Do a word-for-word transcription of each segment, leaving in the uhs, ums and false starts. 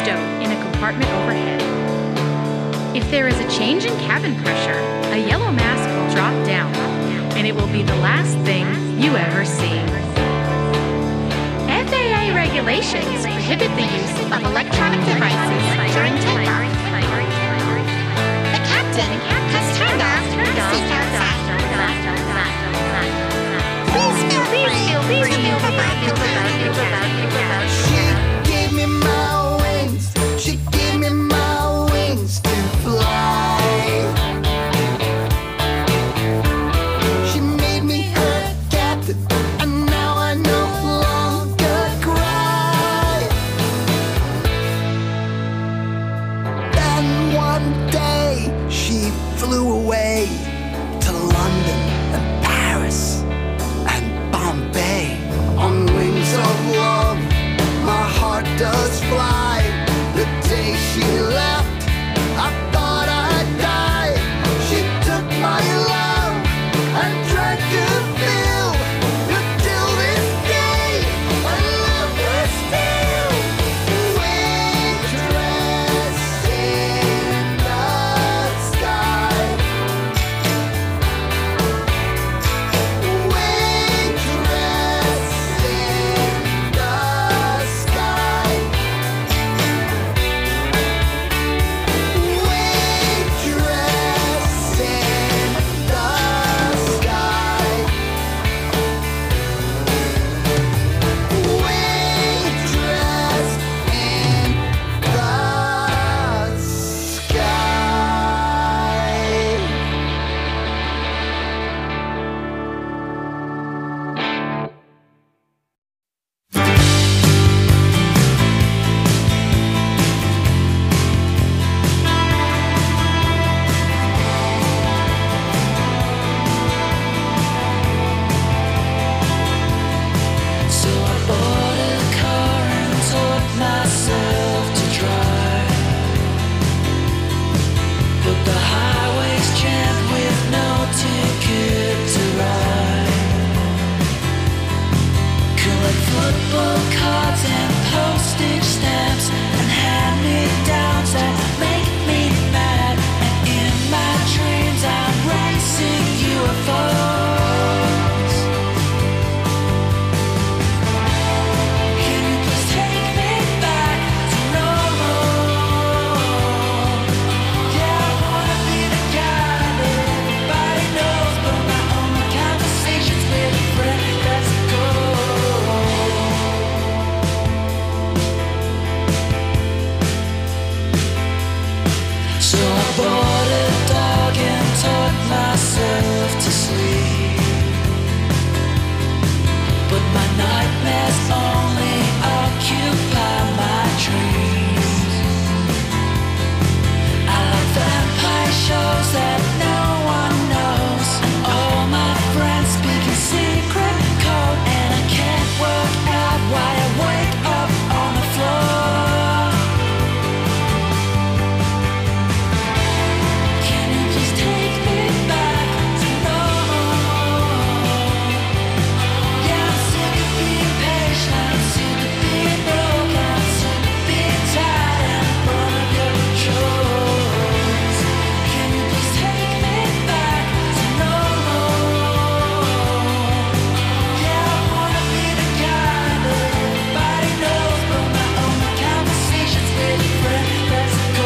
stowed in a compartment overhead. If there is a change in cabin pressure, a yellow mask will drop down, and it will be the last thing you ever see. F A A regulations prohibit the use of electronic devices during takeoff. The captain has turned off the seatbelt sign. Please feel free to move about the cabin. She gave me my wings. She gave me my wings to fly. She made me her captain, and now I no longer cry. Then one day she flew away to London and Paris and Bombay on wings of love. My heart does fly. The day she left, I thought I'd die. She took my love and tried to fill. Until this day, I love her still. Waitress in the sky. Waitress in the sky. Waitress in the sky. Waitress in the So I bought a car and taught myself to drive. But the highway's jammed with no ticket to ride. Collect football cards and postage stamps and hand-me-downs that make me mad. And in my dreams I'm racing U F Os. Can you please take me back to normal? Yeah, I wanna be the guy that everybody knows, but my own conversations with a friend. Let's go. So I bought a dog and taught myself to sleep. But my nightmares only occupy my dreams. I like vampire shows that no one knows, and all my friends speak in secret code, and I can't work out why I wake up on the floor. Can you please take me back to normal? Yeah, I'm sick of being patient, I'm sick of being broke, I'm sick of being tired and one of your chores. Can you please take me back to normal? Yeah, I wanna be the guy that everybody knows, but my own conversations with a friend. Let's go.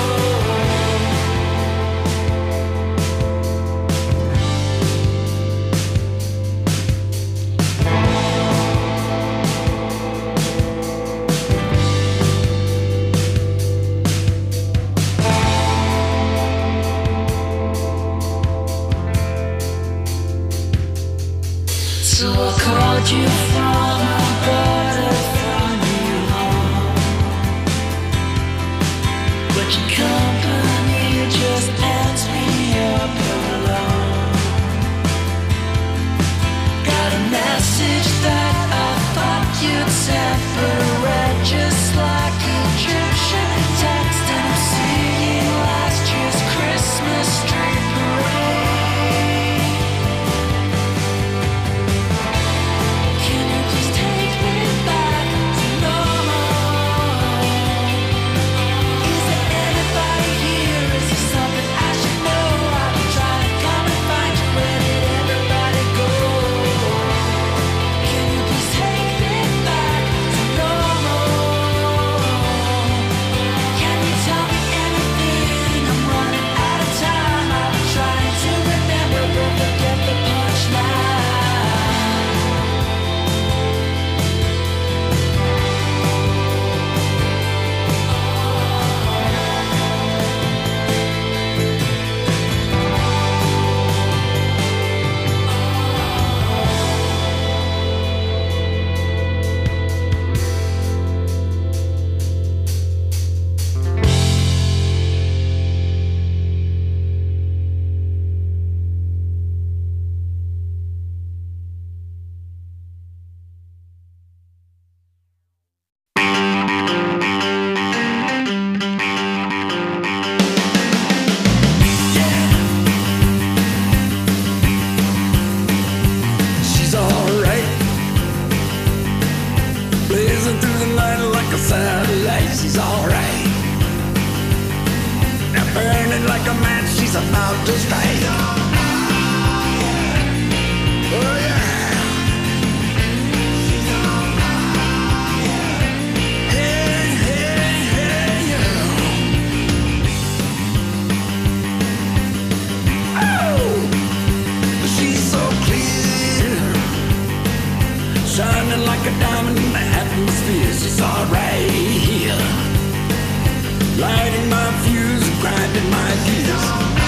So I called you from the border from you home, but your company just ends me up alone. Got a message that I thought you'd sent, but I read just like Egyptian text, and I'm seeing last year's Christmas tree parade. Can you please take me back to normal? like a match, she's about to strike. Oh yeah. Hey, hey, hey, yeah. Oh, she's so clear, shining like a diamond in the atmosphere. She's alright here, lighting my fuse, grinding my gears.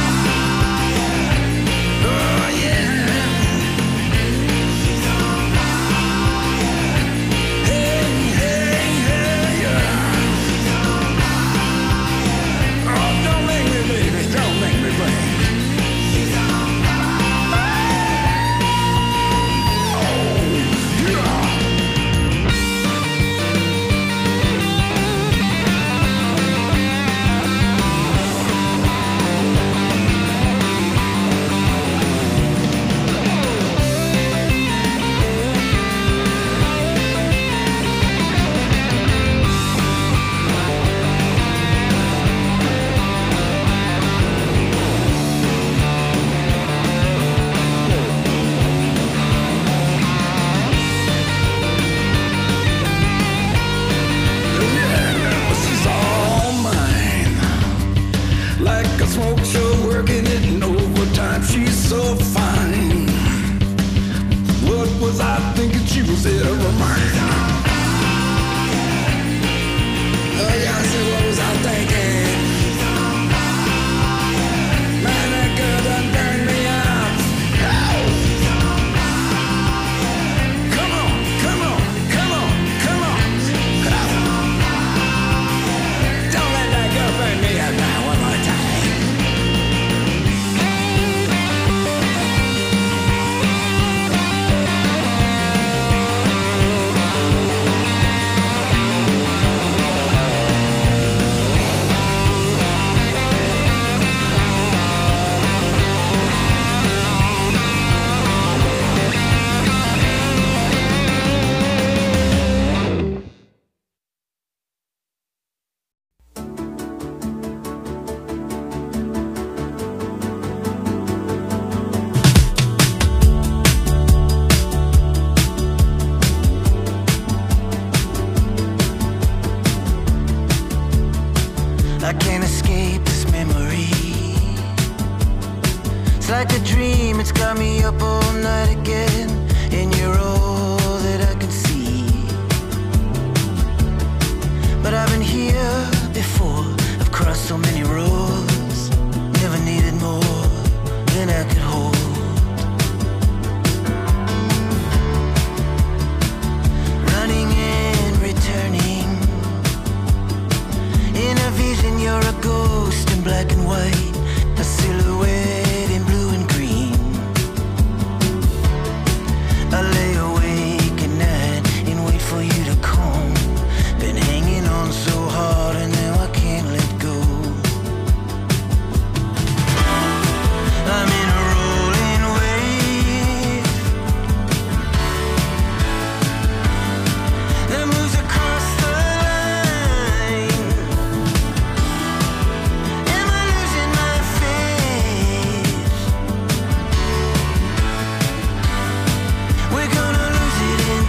Oh yeah. Hey, hey, hey, yeah. Oh, don't make me, baby, don't make me break. Smoke show, working it in overtime. She's so fine. What was I thinking? She was ever mine. Oh yeah, I said, what was I thinking? Man, that girl done turned me out. Oh. Come on, come on, come on, come on. Oh. Don't let that girl burn me out now one more time. I can't escape this memory. It's like a dream, it's got me up all night again. And you're all that I can see. But I've been here before, I've crossed so many roads. Never needed more than I could hold. Running and returning, in a vision you're a ghost in black and white, a silhouette in blue and green. I lay awake at night and wait for you to come. Been hanging on so hard and now I can't let go. I'm in a rolling wave that moves across the line. Am I losing my faith? We're gonna lose it in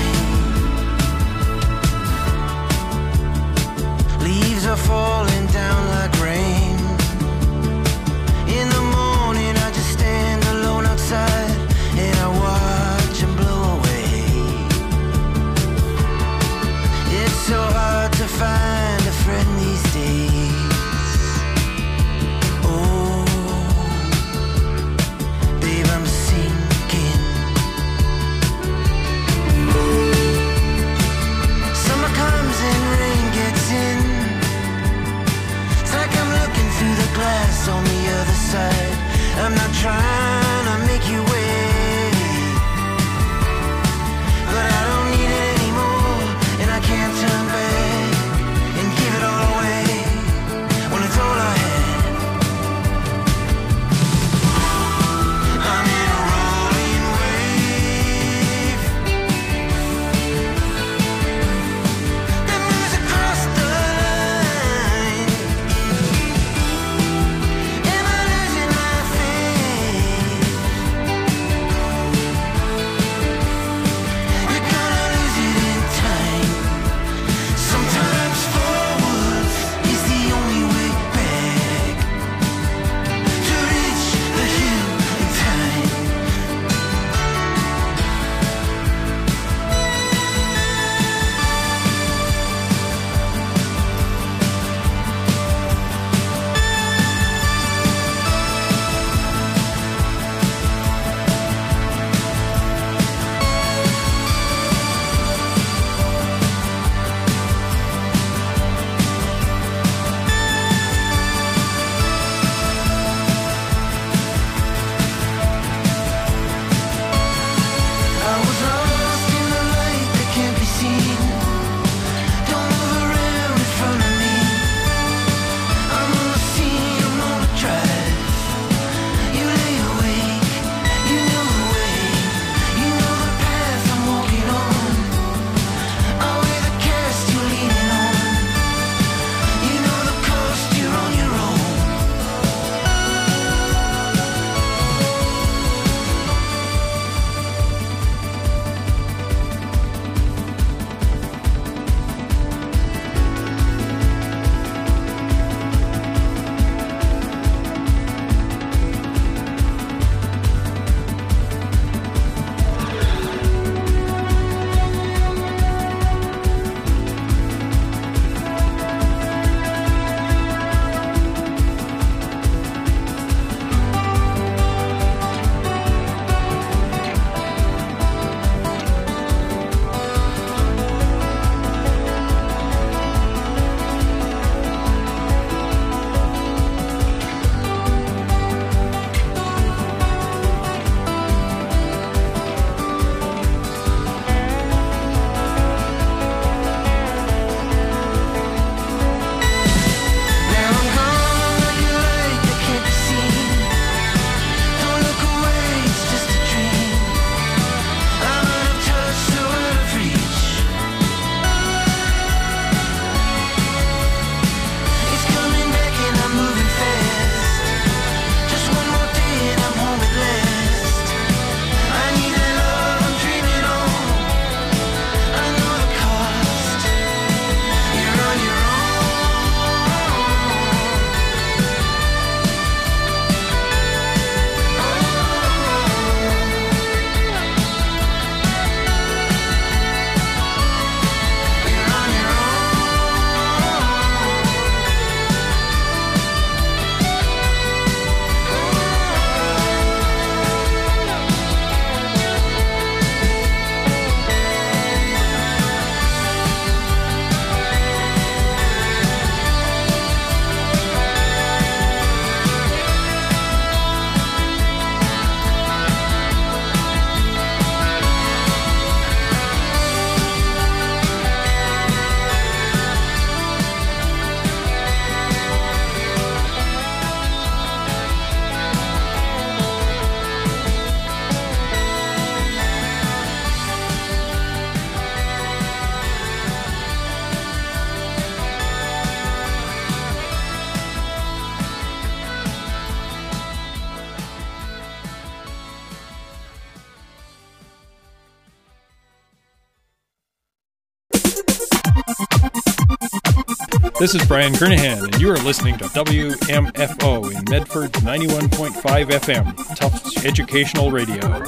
time. Leaves are falling down like rain. In the morning I just stand alone outside and I watch them blow away. It's so hard to find a friend these days. Oh, babe, I'm sinking. Summer comes and rain gets in. It's like I'm looking through the glass on the other side. I'm not trying to make you wait, but I don't need it anymore, and I can't turn back and give it all away when it's all I had. I'm in a rolling wave that moves across the line. This is Brian Kernahan, and you are listening to W M F O in Medford ninety-one point five F M, Tufts Educational Radio.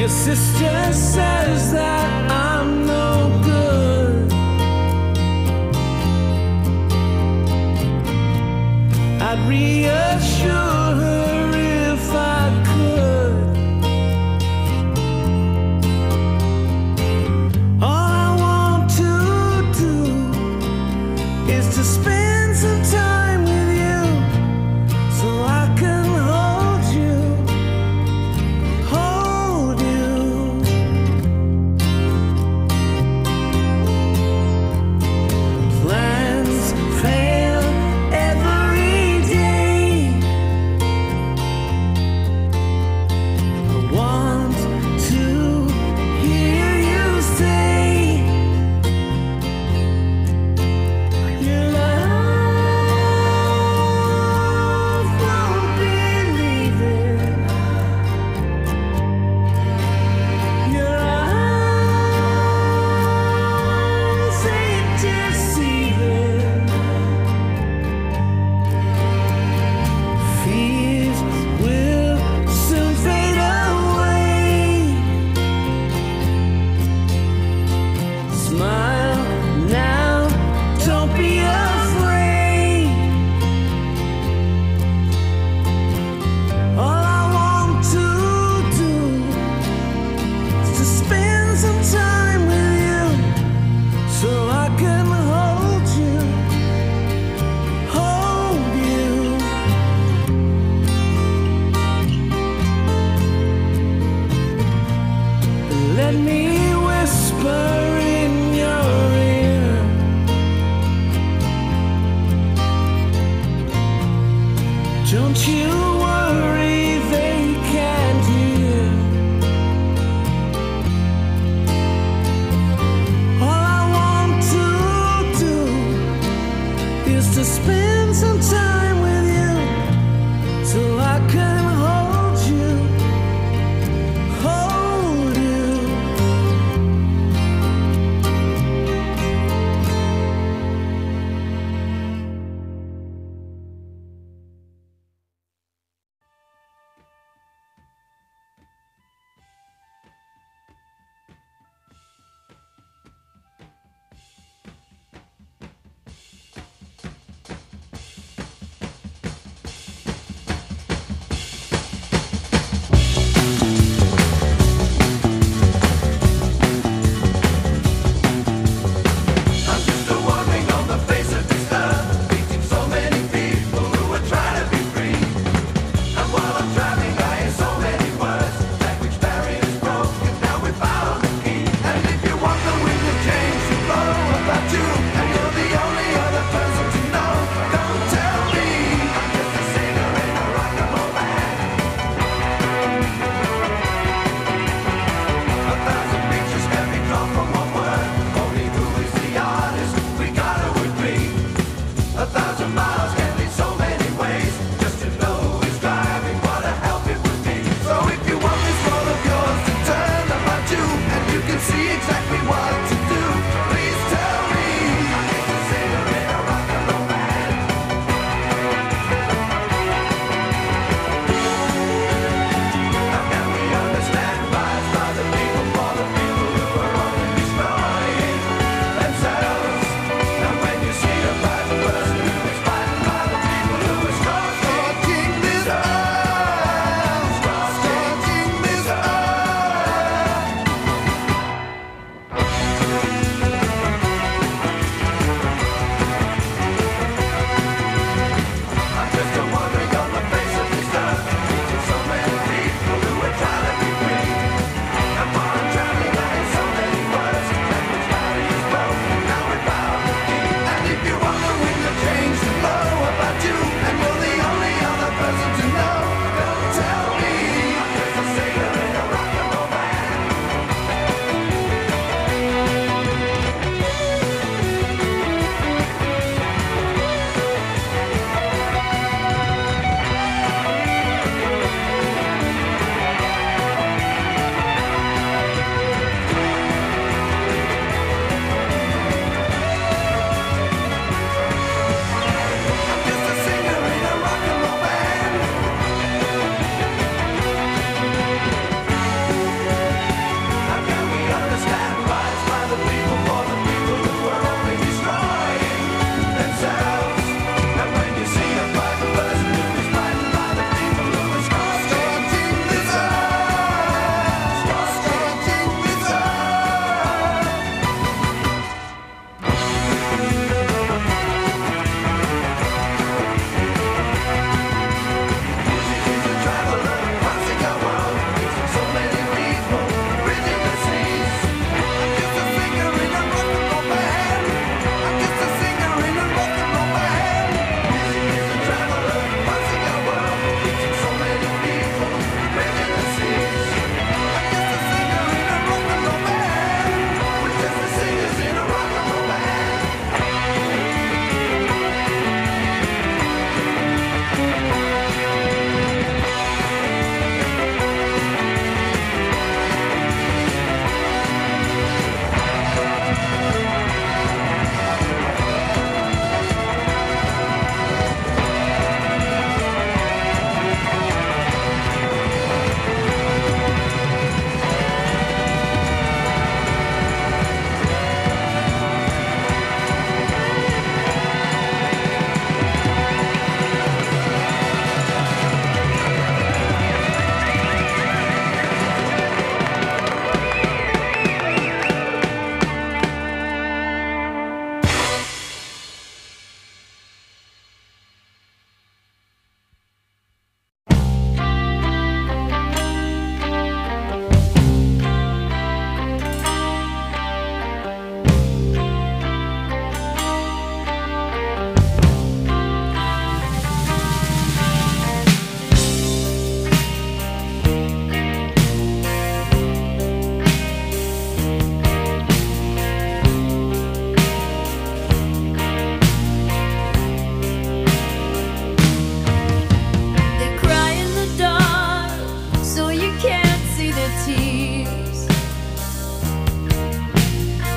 Your sister says that I'm no good. I'd reassure her if I could. All I want to do is to spend some time with you so I can hold you, hold you. Plans fail every day.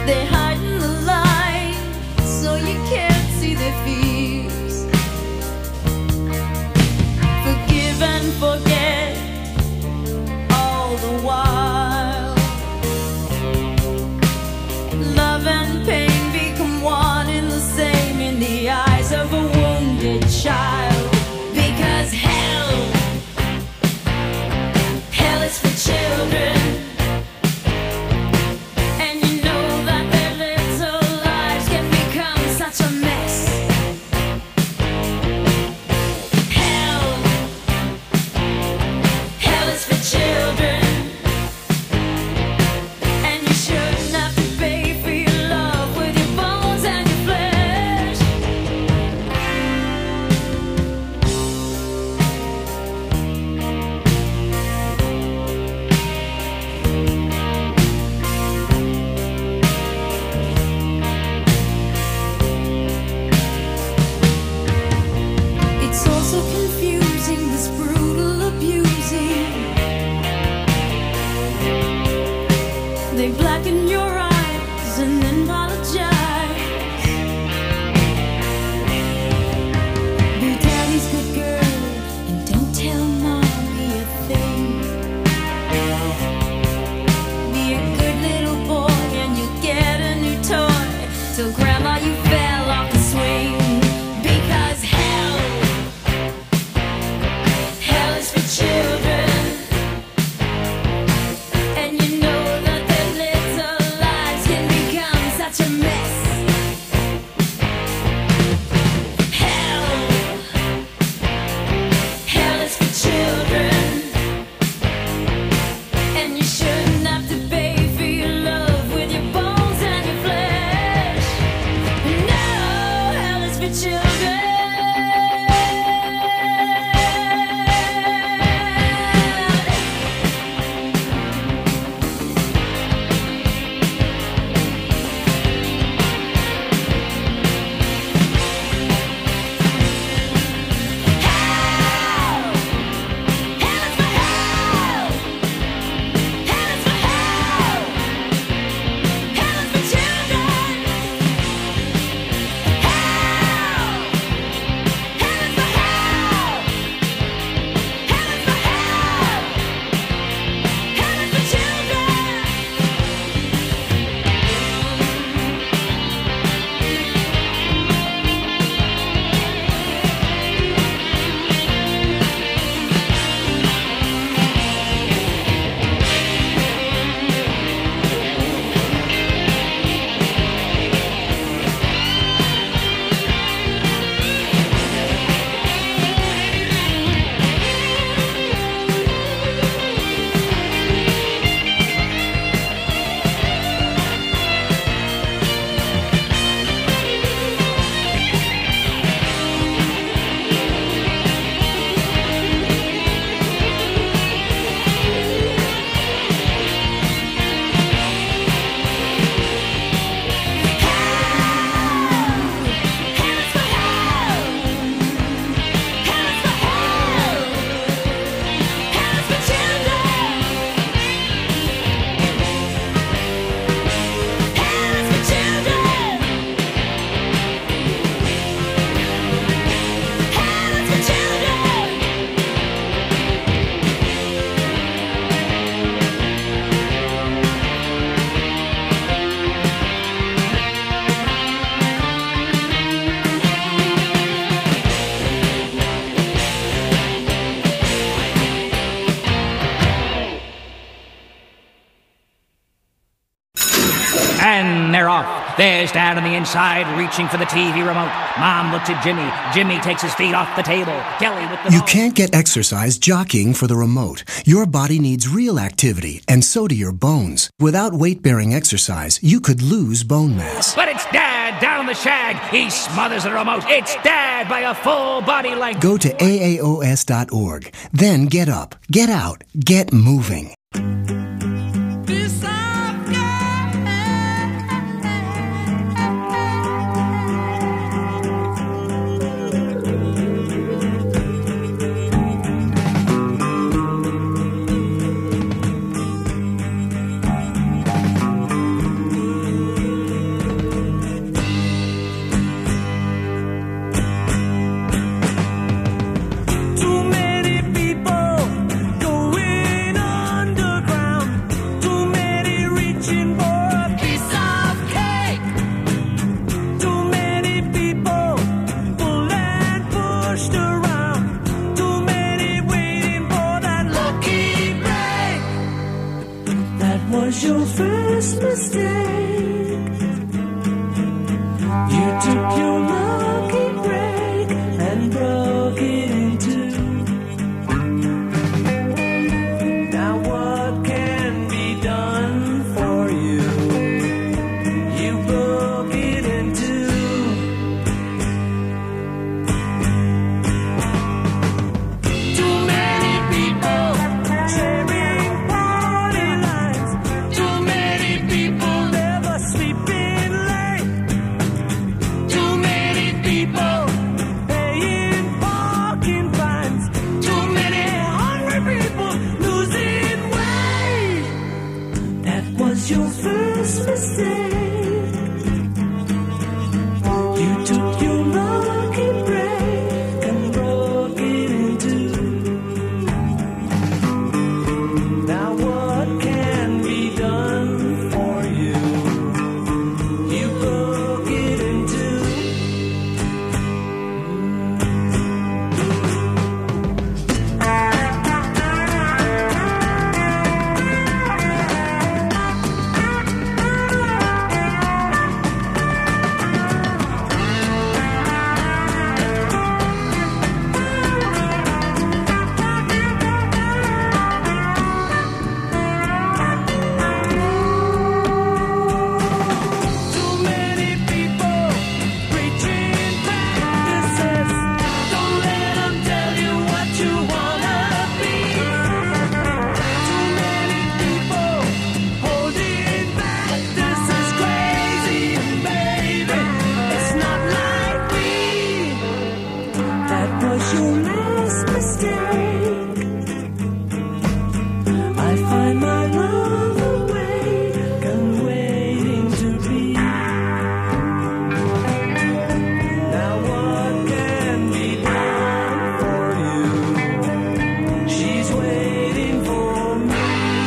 They hide in the light, so you can't see their fears. Forgive and forget all the while. Love and pain become one and the same in the eyes of a wounded child. Because hell, hell is for children. And you know that their little lives can become such a mess. Hell, hell is for children. And you shouldn't have to pay for your love with your bones and your flesh. It's also confusing, this brutal abusing. They blacken your eyes and then apologize. Be daddy's good girl and don't tell mommy a thing. Be a good little boy and you get a new toy. Tell grandma you fell off the swing. Because hell, hell is for children. And you know that their little lives can become such a mess. Hell, hell is for children. And you shouldn't have to pay for your love with your bones and your flesh. No, hell is for children. And they're off. There's Dad on the inside, reaching for the T V remote. Mom looks at Jimmy. Jimmy takes his feet off the table. Kelly with the You ball. can't get exercise jockeying for the remote. Your body needs real activity, and so do your bones. Without weight-bearing exercise, you could lose bone mass. But it's Dad down on the shag. He smothers the remote. It's Dad by a full body length. Go to A A O S dot org. Then get up, get out, get moving. was your first mistake. You took your lucky break and broke it in two. Now what can be done for you? You broke it in two. Too many people sharing party lines. Too many people never sleeping late. Too many people paying parking fines. Too many hungry people losing weight. That was your first mistake. You took your lucky break and broke it in two. Now what can be done for you? You broke it in two. Too many people preaching practices. Don't let them tell you what you wanna be. Too many people holding back. This is crazy, baby. It's not like me. That was your last mistake. I find my love awake and waiting to be. Now what can be done for you? She's waiting for me.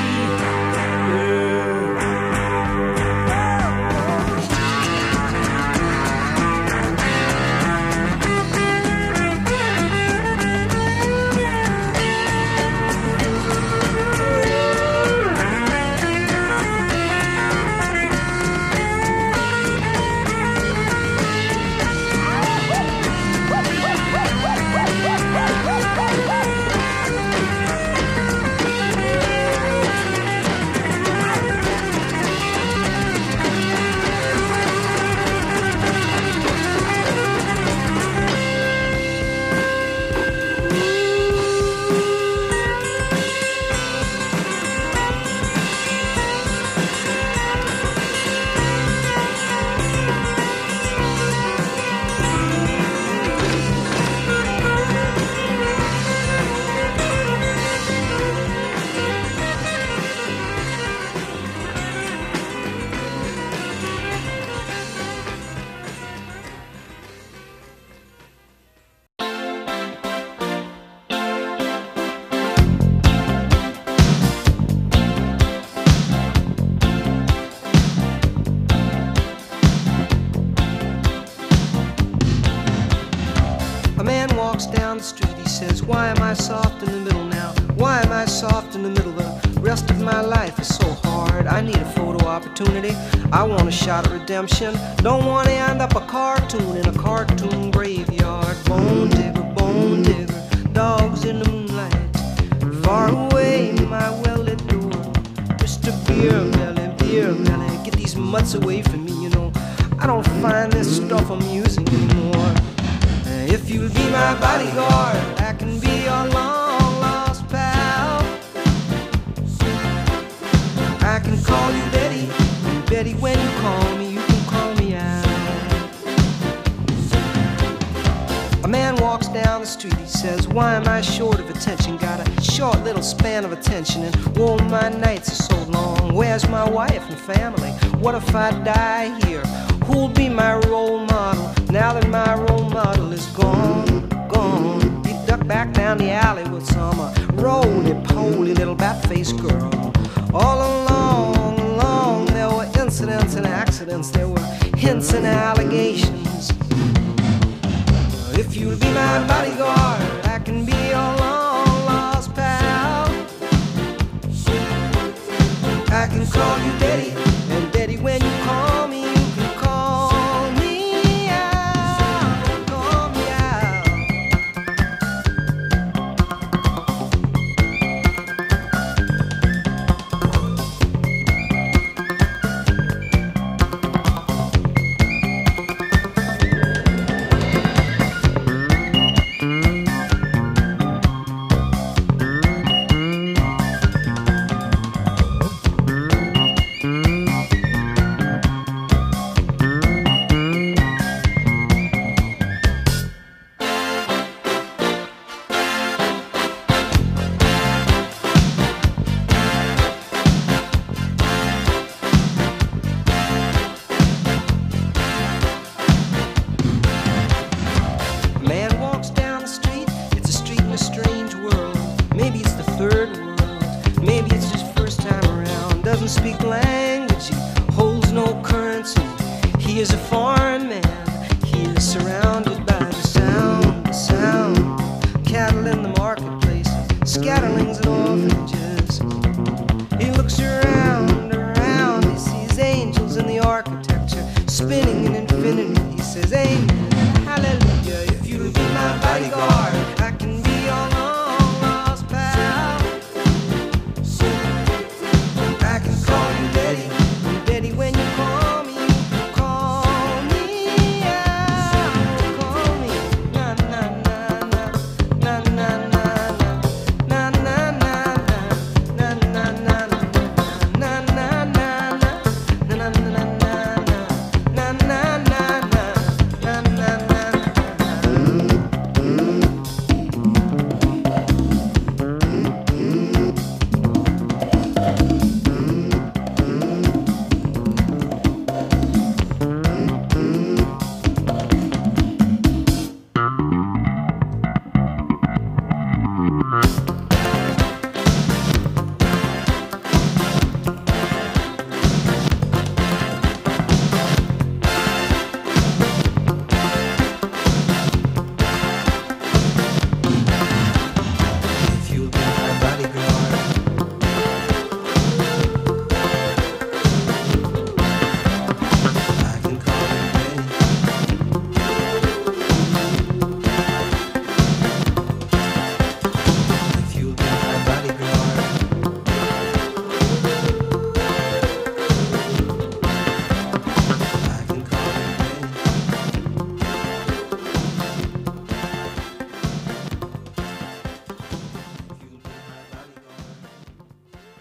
A man walks down the street, he says, why am I soft in the middle now? Why am I soft in the middle? The rest of my life is so hard. I need a photo opportunity. I want a shot at redemption. Don't want to end up a cartoon in a cartoon graveyard. Bone digger, bone digger, dogs in the moonlight. Far away, my well-lit door. Mister Beer Melly, Beer Melly, get these mutts away from me, you know. I don't find this stuff amusing anymore. If you'll be my bodyguard, I can be your long-lost pal. I can call you Betty, and Betty, when you call me, you can call me out. A man walks down the street, he says, why am I short of attention? Got a short little span of attention, and whoa, my nights are so long. Where's my wife and family? What if I die here? Who'll be my role model now that my role model is gone, gone? He ducked back down the alley with some uh, roly-poly little bat-faced girl. All along, along, there were incidents and accidents. There were hints and allegations. If you'll be my bodyguard, I can be your long-lost pal. I can call you Daddy, and Daddy, when you call me, you can call me out, call me out. Man walks down the street, it's a street in a strange world. Maybe it's the third world, maybe it's his first time around. Doesn't speak language, he holds no currency. He is a foreign man, he is surrounded by the sound, the sound. Cattle in the marketplace, scatterlings and orphanages. He looks around, around, he sees angels in the architecture, spinning in infinity. He says, amen, hallelujah. If you'll be my bodyguard, I can be your long lost pal. I can call you Daddy, and Daddy, when you call me, you can call me out, call me. Na na na na, na na na na, na na na na, na na na na, na na na na, na na na na, na na na na, na na na. If you'll be my bodyguard, I can call you Daddy. If you'll be my bodyguard, I can call you Daddy. If you'll be my bodyguard.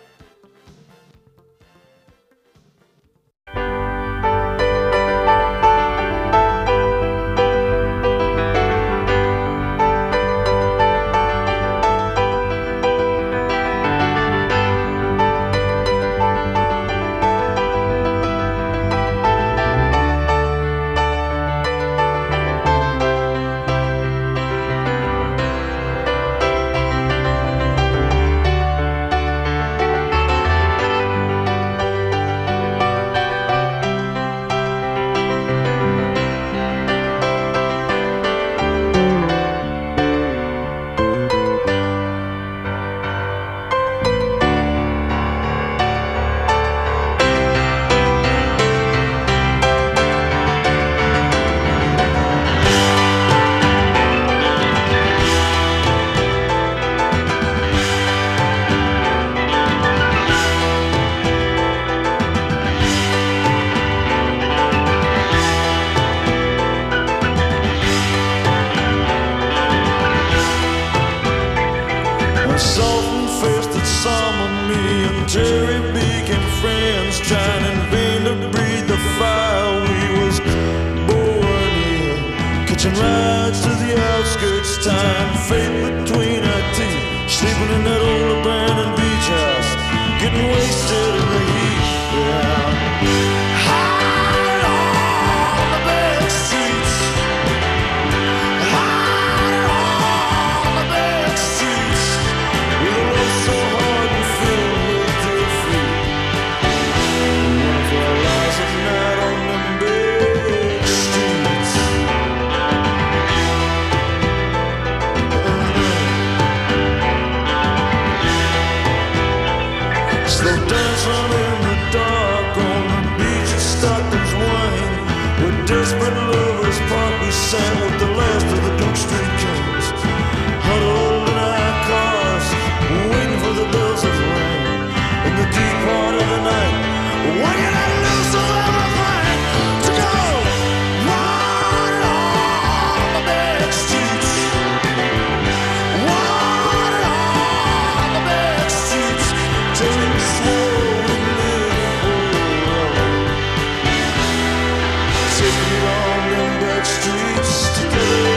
A softened-faced that summoned me and Terry became friends, trying in vain to breathe the fire we was born in. Catching rides to the outskirts, tying fate between our teeth, sleeping in that old abandoned beach house, getting wasted in the heat. Yeah. High on the back streets, high on the back streets, with a love so hard and filled with defeat. One for our lives at night on them back streets. dancing in the dark on the beach of Stockton's Wine. With desperate lovers part we sang with the last of the Duke Street Kings. Huddled in our cars, waiting for the bells of rain. In the deep part of the night, when you let loose of everything to go running on the back streets. Running on the back streets till we swore we'd live forever. Take me on them back streets together.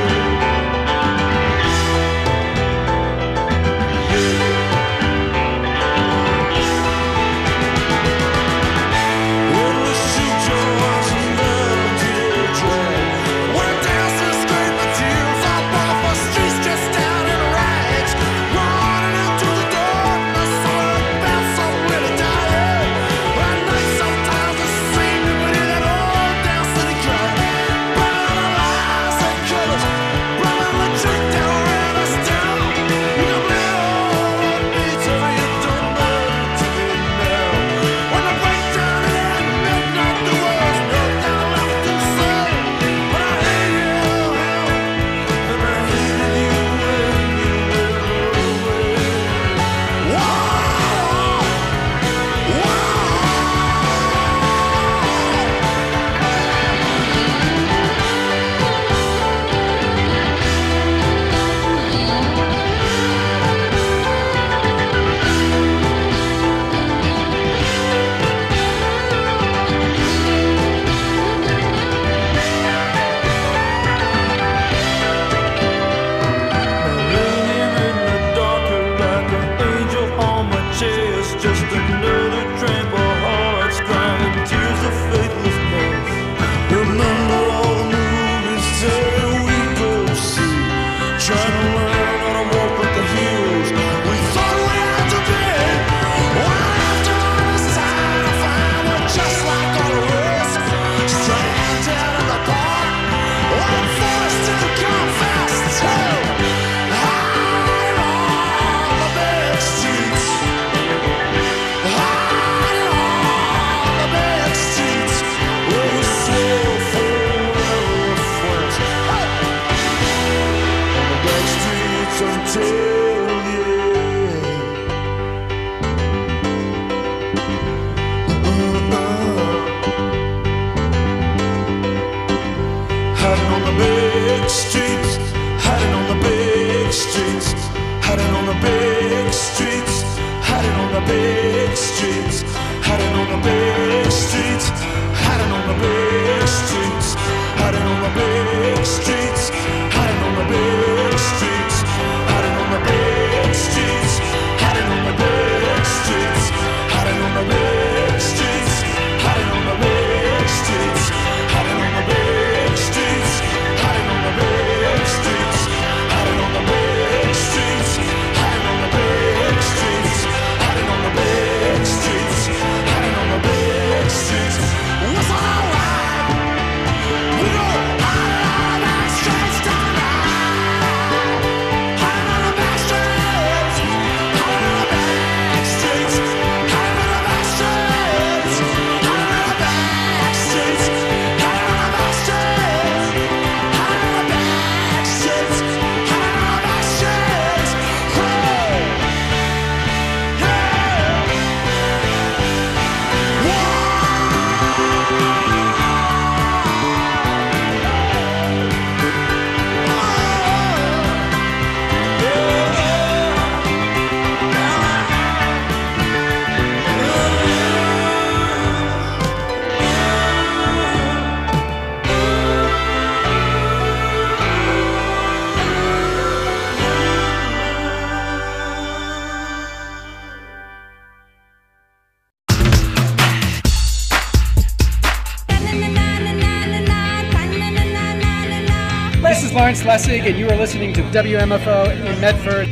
Lawrence Lessig, and you are listening to W M F O in Medford,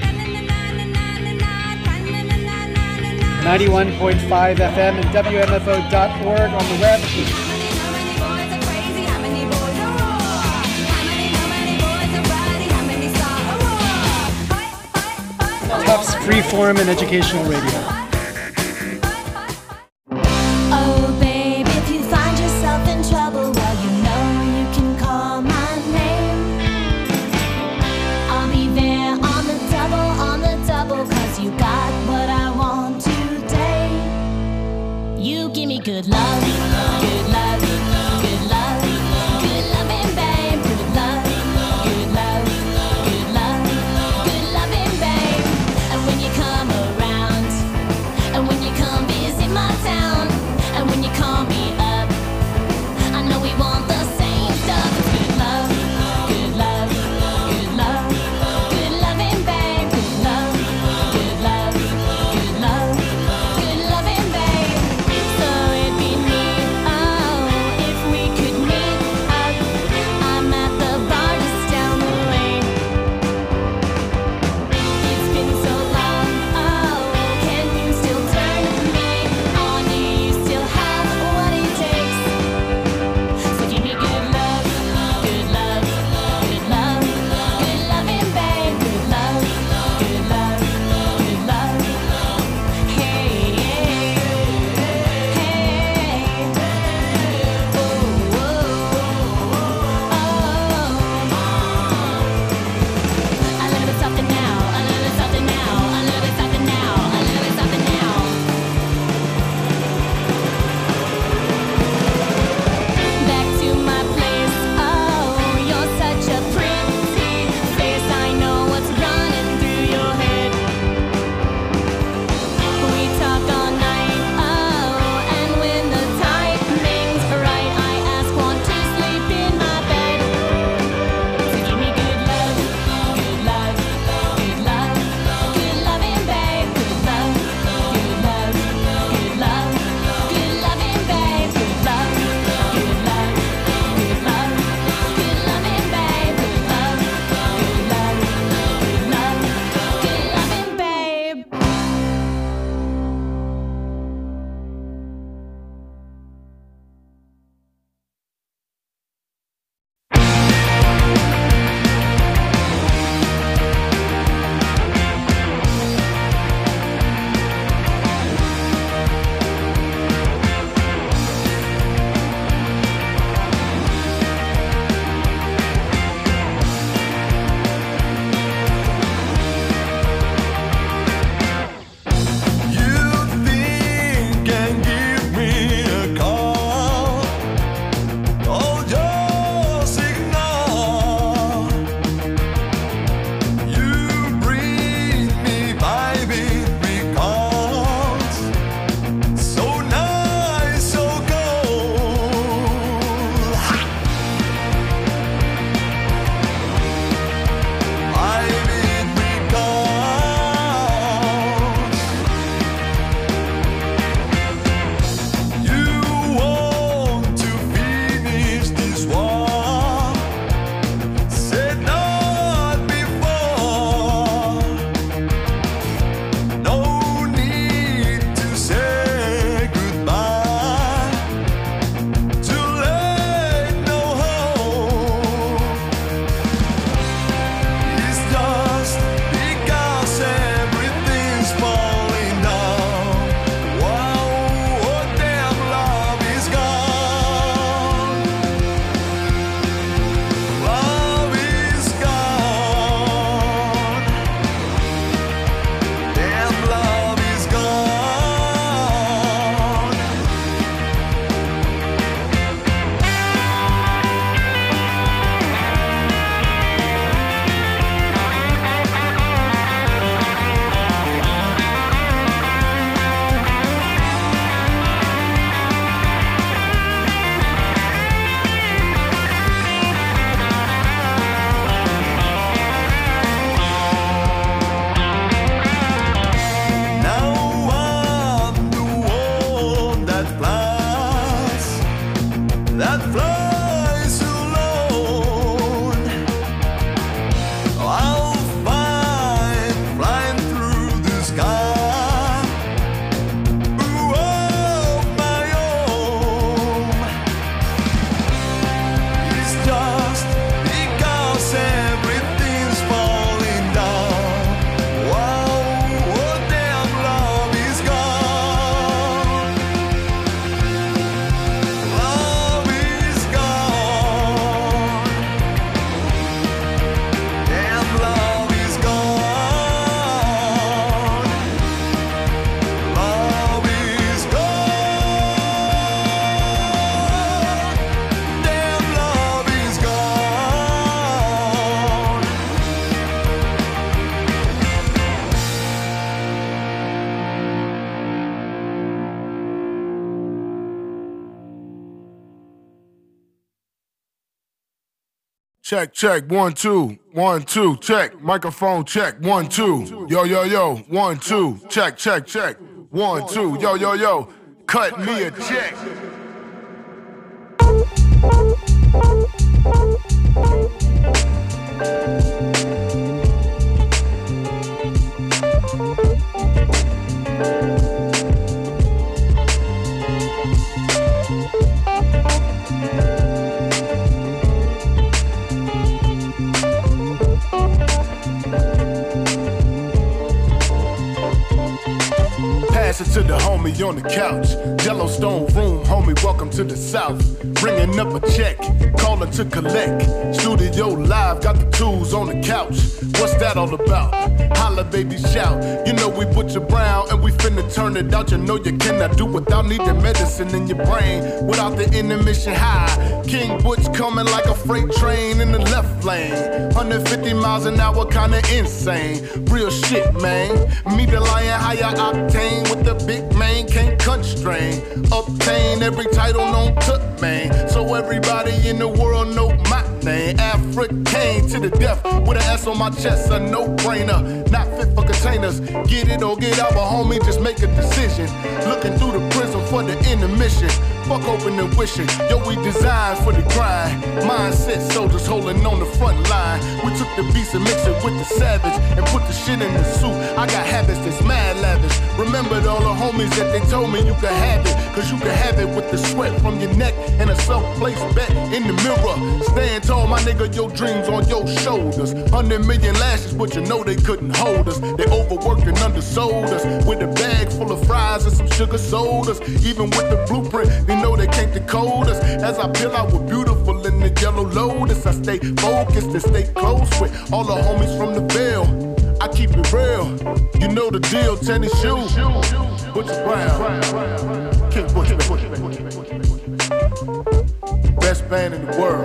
ninety-one point five F M and W M F O dot org on the web. Tufts Freeform and Educational Radio. give me good love, good love, good love, good loving, babe. Good love, good love, good love, good loving, babe. And when you come around, and when you come visit my town, and when you call me up, I know we want the same stuff. Good love, good love, good love, good loving, babe. Good love, good love, good love, good loving, babe. So it'd be neat, oh, if we Check, check, one, two, one, two, check. Microphone check, one, two. Yo, yo, yo, one, two, check, check, check. One, two, yo, yo, yo. Cut me a check. Pass it to the homie on the couch. Yellowstone room, homie, welcome to the South. Ringing up a check, calling to collect. Studio live, got the tools on the couch. What's that all about? Holla, baby, shout. You know we Butcher Brown and we finna turn it out. You know you cannot do without needing medicine in your brain. Without the intermission high. King Butch coming like a freight train in the left lane. one hundred fifty miles an hour, kinda insane. Real shit, man. Me the lion, higher octane with the big man, can't constrain. Obtain every title known to man. So everybody in the world know my name. African to the death with an S on my chest, a no-brainer. Not fit for containers. Get it or get out, but homie, just make a decision. Looking through the prism for the intermission. Fuck open and wishing. Yo, we designed for the grind. Mindset soldiers holding on the front line. We took the beats and mixed it with the savage and put the shit in the soup. I got habits that's mad lavish. Remembered all the homies that they told me you could have it. Cause you can have it with the sweat from your neck and a self-placed bet in the mirror. Stand tall, my nigga, your dreams on your shoulders. Hundred million lashes, but you know they couldn't hold us. They overworked and undersold us. With a bag full of fries and some sugar sodas. Even with the blueprint, they know they can't decode us. As I peel out with beautiful in the yellow lotus, I stay focused and stay close with all the homies from the Ville. I keep it real, you know the deal, tennis shoes. Butcher Brown, King Butcher, best band in the world.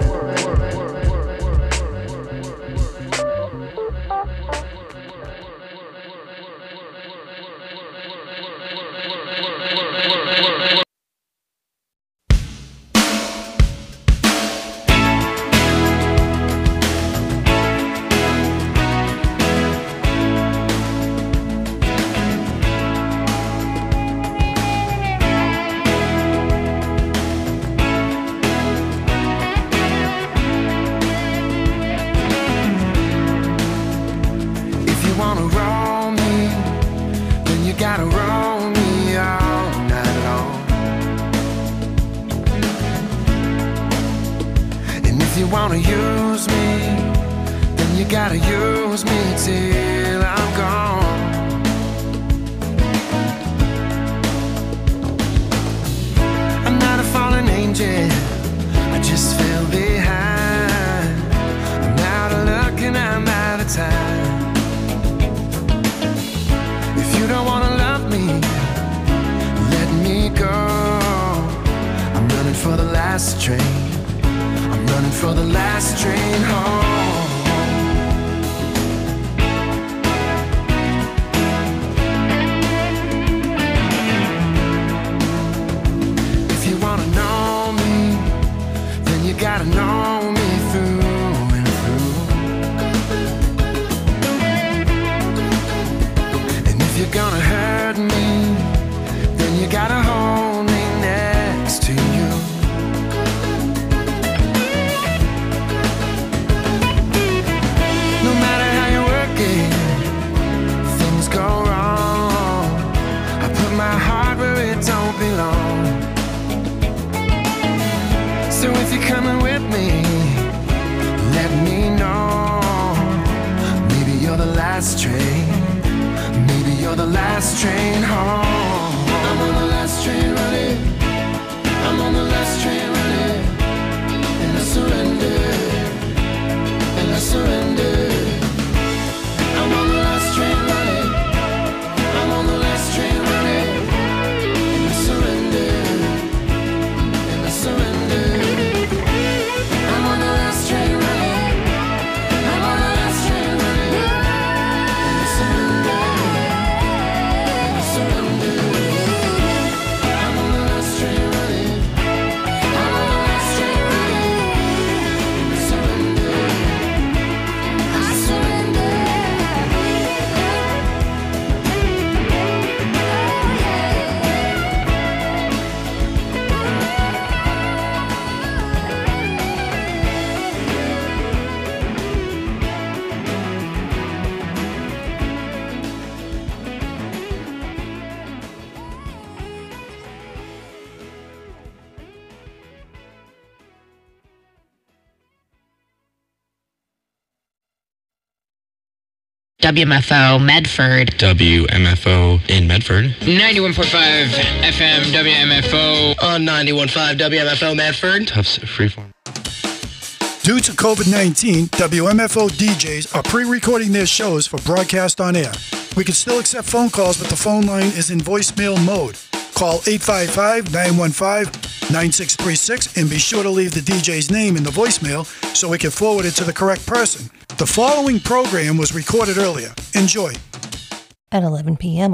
W M F O Medford. W M F O in Medford. ninety-one point five F M W M F O. On ninety-one point five W M F O Medford. Tufts Freeform. Due to COVID nineteen, W M F O D Js are pre-recording their shows for broadcast on air. We can still accept phone calls, but the phone line is in voicemail mode. Call eight five five, nine one five, nine six three six and be sure to leave the D J's name in the voicemail so we can forward it to the correct person. The following program was recorded earlier. Enjoy. At eleven p.m.